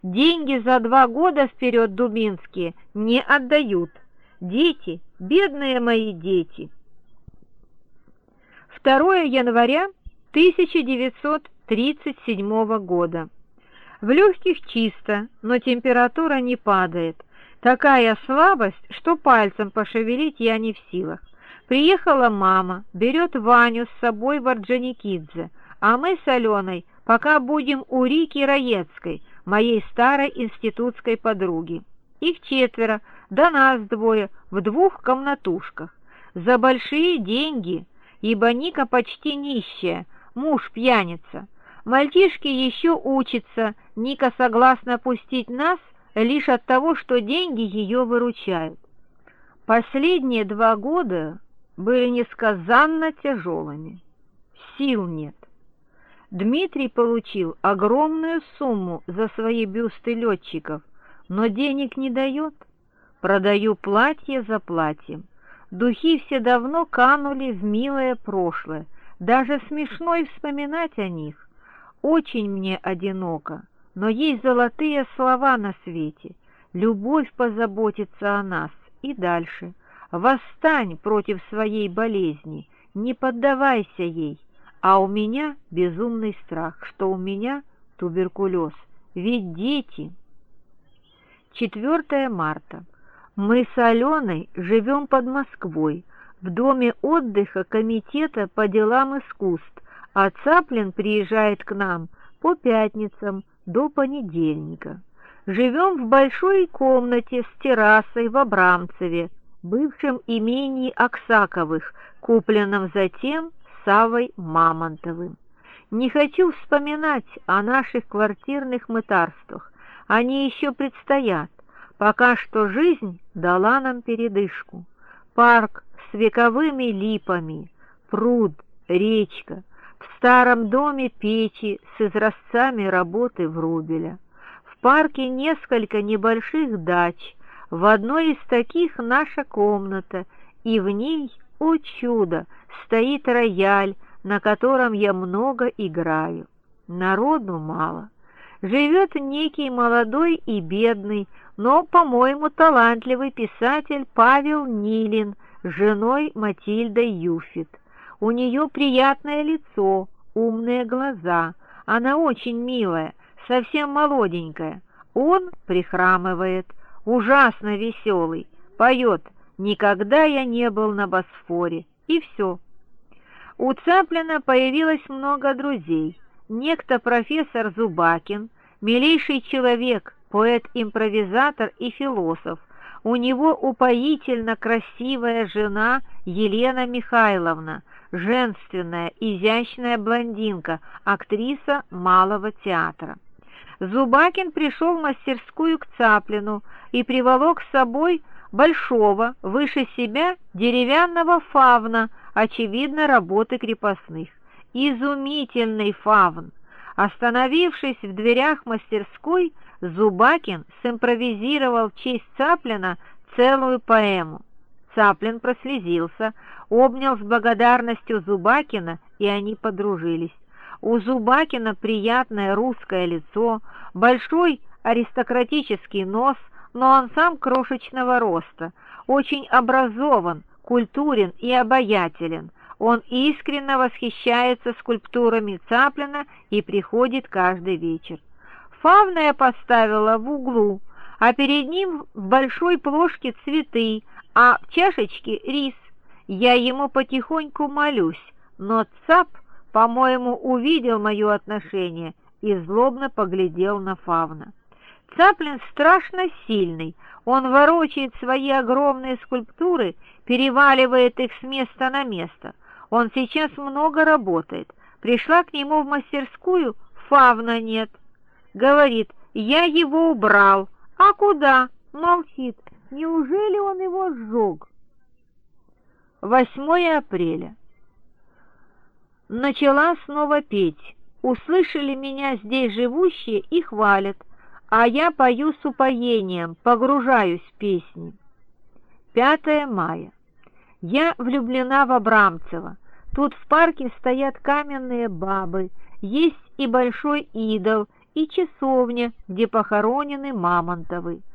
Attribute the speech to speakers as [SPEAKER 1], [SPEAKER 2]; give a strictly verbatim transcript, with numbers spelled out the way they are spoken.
[SPEAKER 1] Деньги за два года вперед Дубинские не отдают. Дети, бедные мои дети. второе января тысяча девятьсот тридцать седьмого года. В легких чисто, но температура не падает. Такая слабость, что пальцем пошевелить я не в силах. Приехала мама, берет Ваню с собой в Орджоникидзе, а мы с Аленой пока будем у Рики Раецкой, моей старой институтской подруги. Их четверо, да нас двое, в двух комнатушках. За большие деньги, ибо Ника почти нищая, муж пьяница. Мальчишки еще учатся, Ника согласна пустить нас лишь от того, что деньги ее выручают. Последние два года были несказанно тяжелыми. Сил нет. Дмитрий получил огромную сумму за свои бюсты летчиков, но денег не дает. Продаю платье за платьем. Духи все давно канули в милое прошлое, даже смешно и вспоминать о них. Очень мне одиноко, но есть золотые слова на свете. Любовь позаботится о нас и дальше. Восстань против своей болезни, не поддавайся ей. А у меня безумный страх, что у меня туберкулез. Ведь дети... четвёртое марта. Мы с Аленой живем под Москвой, в доме отдыха комитета по делам искусств, а Цаплин приезжает к нам по пятницам до понедельника. Живем в большой комнате с террасой в Абрамцеве, бывшем имении Аксаковых, купленном затем Саввой Мамонтовым. Не хочу вспоминать о наших квартирных мытарствах, они еще предстоят. Пока что жизнь дала нам передышку. Парк с вековыми липами, пруд, речка, в старом доме печи с изразцами работы Врубеля. В парке несколько небольших дач, в одной из таких наша комната, и в ней, о чудо, стоит рояль, на котором я много играю. Народу мало. Живет некий молодой и бедный, но, по-моему, талантливый писатель Павел Нилин с женой Матильдой Юфит. У нее приятное лицо, умные глаза, она очень милая, совсем молоденькая. Он прихрамывает, ужасно веселый, поет «Никогда я не был на Босфоре», и все. У Цаплина появилось много друзей. Некто профессор Зубакин, милейший человек, поэт-импровизатор и философ. У него упоительно красивая жена Елена Михайловна, женственная, изящная блондинка, актриса малого театра. Зубакин пришел в мастерскую к Цаплину и приволок с собой большого, выше себя, деревянного фавна, очевидно, работы крепостных. Изумительный фавн! Остановившись в дверях мастерской, Зубакин симпровизировал в честь Цаплина целую поэму. Цаплин прослезился, обнял с благодарностью Зубакина, и они подружились. У Зубакина приятное русское лицо, большой аристократический нос, но он сам крошечного роста, очень образован, культурен и обаятелен. Он искренне восхищается скульптурами Цаплина и приходит каждый вечер. Фавна я поставила в углу, а перед ним в большой плошке цветы, а в чашечке рис. Я ему потихоньку молюсь, но Цап, по-моему, увидел мое отношение и злобно поглядел на фавна. Цаплин страшно сильный, он ворочает свои огромные скульптуры, переваливает их с места на место. Он сейчас много работает. Пришла к нему в мастерскую, фавна нет. Говорит, я его убрал. А куда? Молчит. Неужели он его сжег? восьмое апреля. Начала снова петь. Услышали меня здесь живущие и хвалят, а я пою с упоением, погружаюсь в песни. пятое мая. Я влюблена в Абрамцева. Тут в парке стоят каменные бабы, есть и большой идол, и часовня, где похоронены Мамонтовы.